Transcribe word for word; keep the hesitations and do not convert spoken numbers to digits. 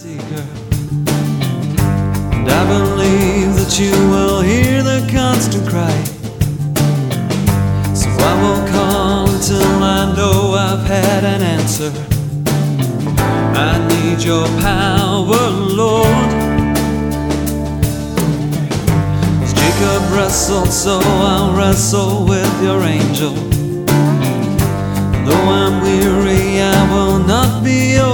seeker, and I believe that you will hear the constant cry. So I will call until I know I've had an answer. I need your power, Lord. As Jacob wrestled, so I'll wrestle with your angel. Though I'm weary, I will not be